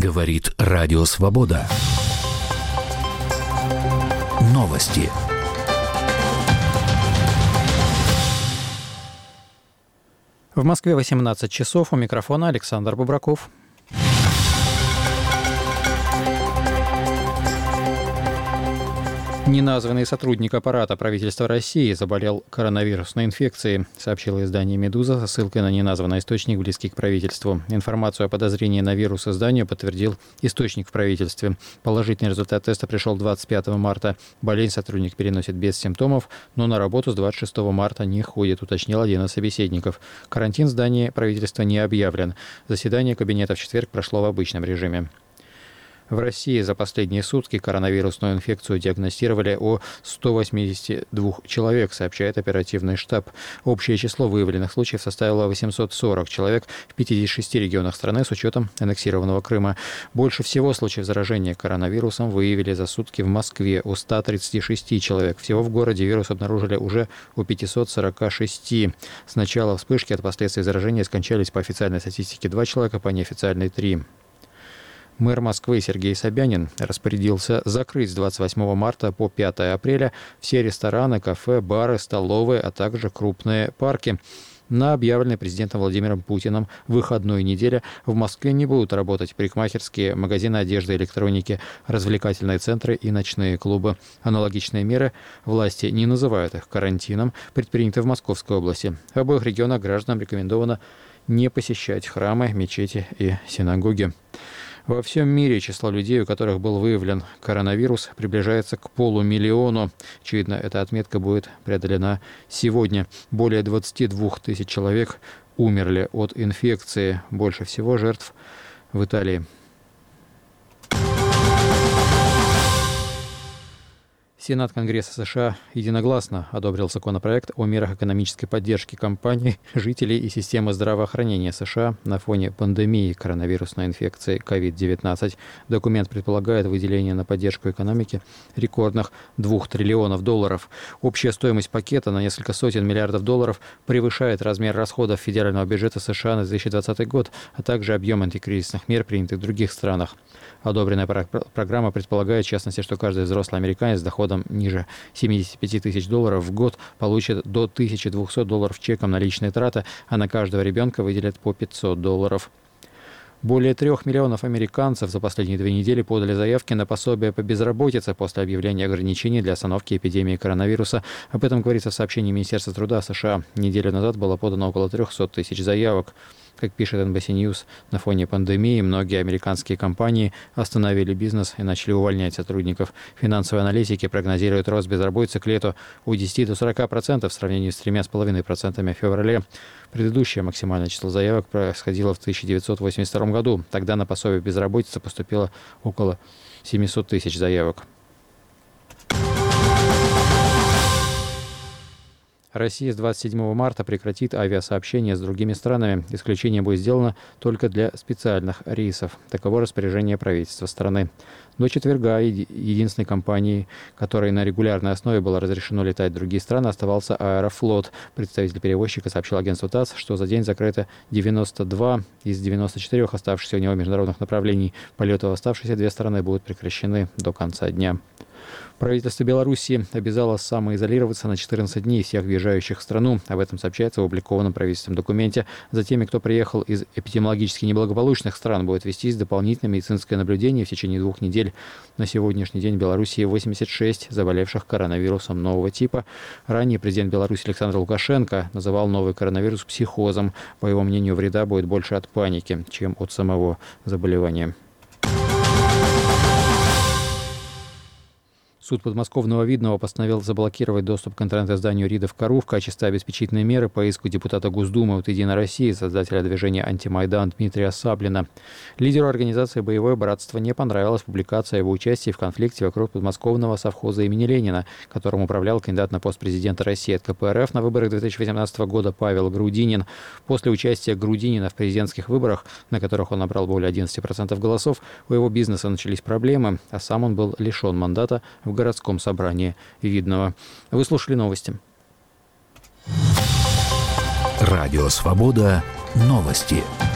Говорит Радио Свобода. Новости. В Москве 18 часов. У микрофона Александр Бубраков. Неназванный сотрудник аппарата правительства России заболел коронавирусной инфекцией, сообщило издание «Медуза» со ссылкой на неназванный источник, близкий к правительству. Информацию о подозрении на вирус изданию подтвердил источник в правительстве. Положительный результат теста пришел 25 марта. Болезнь сотрудник переносит без симптомов, но на работу с 26 марта не ходит, уточнил один из собеседников. Карантин в здании правительства не объявлен. Заседание кабинета в четверг прошло в обычном режиме. В России за последние сутки коронавирусную инфекцию диагностировали у 182 человек, сообщает оперативный штаб. Общее число выявленных случаев составило 840 человек в 56 регионах страны с учетом аннексированного Крыма. Больше всего случаев заражения коронавирусом выявили за сутки в Москве у 136 человек. Всего в городе вирус обнаружили уже у 546. С начала вспышки от последствий заражения скончались по официальной статистике 2 человека, по неофициальной 3. Мэр Москвы Сергей Собянин распорядился закрыть с 28 марта по 5 апреля все рестораны, кафе, бары, столовые, а также крупные парки. На объявленной президентом Владимиром Путиным выходной неделе в Москве не будут работать парикмахерские, магазины одежды и электроники, развлекательные центры и ночные клубы. Аналогичные меры власти не называют их карантином, предприняты в Московской области. В обоих регионах гражданам рекомендовано не посещать храмы, мечети и синагоги. Во всем мире число людей, у которых был выявлен коронавирус, приближается к 500 000. Очевидно, эта отметка будет преодолена сегодня. Более 22 тысяч человек умерли от инфекции. Больше всего жертв в Италии. Сенат Конгресса США единогласно одобрил законопроект о мерах экономической поддержки компаний, жителей и системы здравоохранения США на фоне пандемии коронавирусной инфекции COVID-19. Документ предполагает выделение на поддержку экономики рекордных $2 триллионов. Общая стоимость пакета на несколько сотен миллиардов долларов превышает размер расходов федерального бюджета США на 2020 год, а также объем антикризисных мер, принятых в других странах. Одобренная программа предполагает, в частности, что каждый взрослый американец с доходом ниже $75 тысяч в год получит до $1200 чеком на личные траты, а на каждого ребенка выделят по $500. Более 3 миллионов американцев за последние 2 недели подали заявки на пособие по безработице после объявления ограничений для остановки эпидемии коронавируса. Об этом говорится в сообщении Министерства труда США. Неделю назад было подано около 300 тысяч заявок. Как пишет NBC News, на фоне пандемии многие американские компании остановили бизнес и начали увольнять сотрудников. Финансовые аналитики прогнозируют рост безработицы к лету от 10 до 40% в сравнении с 3,5% в феврале. Предыдущее максимальное число заявок происходило в 1982 году. Тогда на пособие безработицы поступило около 700 тысяч заявок. Россия с 27 марта прекратит авиасообщение с другими странами. Исключение будет сделано только для специальных рейсов. Таково распоряжение правительства страны. До четверга единственной компанией, которой на регулярной основе было разрешено летать в другие страны, оставался Аэрофлот. Представитель перевозчика сообщил агентству ТАСС, что за день закрыто 92 из 94 оставшихся у него международных направлений. Полеты в оставшиеся 2 страны будут прекращены до конца дня. Правительство Беларуси обязало самоизолироваться на 14 дней всех въезжающих в страну. Об этом сообщается в опубликованном правительством документе. За теми, кто приехал из эпидемиологически неблагополучных стран, будет вестись дополнительное медицинское наблюдение в течение 2 недель. На сегодняшний день в Беларуси 86 заболевших коронавирусом нового типа. Ранее президент Беларуси Александр Лукашенко называл новый коронавирус психозом. По его мнению, вреда будет больше от паники, чем от самого заболевания. Суд подмосковного Видного постановил заблокировать доступ к интернет-изданию «Рида.ру» в качестве обеспечительной меры по иску депутата Госдумы от «Единой России», создателя движения «Антимайдан» Дмитрия Саблина. Лидеру организации «Боевое братство» не понравилась публикация о его участии в конфликте вокруг подмосковного совхоза имени Ленина, которым управлял кандидат на пост президента России от КПРФ на выборах 2018 года Павел Грудинин. После участия Грудинина в президентских выборах, на которых он набрал более 11% голосов, у его бизнеса начались проблемы, а сам он был лишен мандата в городском собрании Видного. Вы слушали новости. Радио Свобода. Новости.